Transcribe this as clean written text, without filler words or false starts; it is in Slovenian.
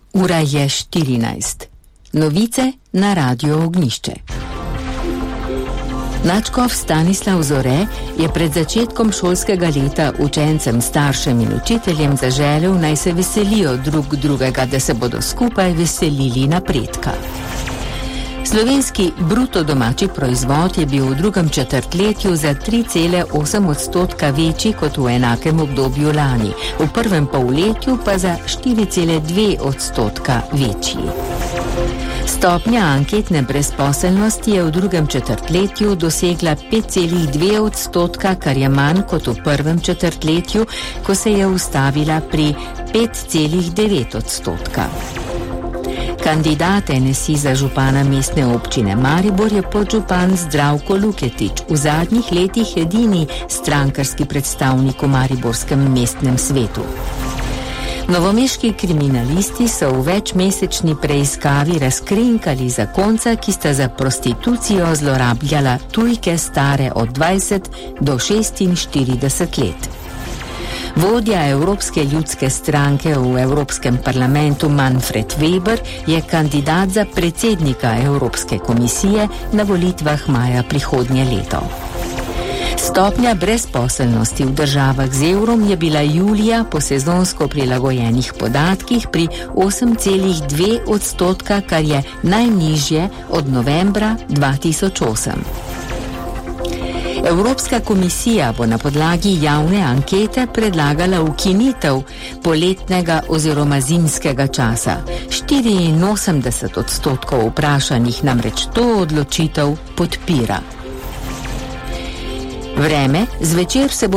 Ura je 14. Novice na Radio Ognjišče. Nadškof Stanislav Zore je pred začetkom šolskega leta učencem, staršem in učiteljem zaželel, naj se veselijo drug drugega, da se bodo skupaj veselili napredka. Slovenski bruto domači proizvod je bil v drugem četrtletju za 3,8% večji kot v enakem obdobju lani, v prvem polletju pa za 4,2% večji. Stopnja anketne brezposelnosti je v drugem četrtletju dosegla 5,2%, kar je manj kot v prvem četrtletju, ko se je ustavila pri 5,9%. Kandidat NSI za župana mestne občine Maribor je podžupan Zdravko Luketič, v zadnjih letih edini strankarski predstavnik v mariborskem mestnem svetu. Novomeški kriminalisti so v večmesečni preiskavi razkrinkali zakonca, ki sta za prostitucijo zlorabljala tujke stare od 20 do 46 let. Vodja Evropske ljudske stranke v Evropskem parlamentu Manfred Weber je kandidat za predsednika Evropske komisije na volitvah maja prihodnje leto. Stopnja brezposelnosti v državah z evrom je bila julija po sezonsko prilagojenih podatkih pri 8,2%, kar je najnižje od novembra 2008. Evropska komisija bo na podlagi javne ankete predlagala ukinitev poletnega oziroma zimskega časa. 84% vprašanih namreč to odločitev podpira. Vreme, zvečer se bo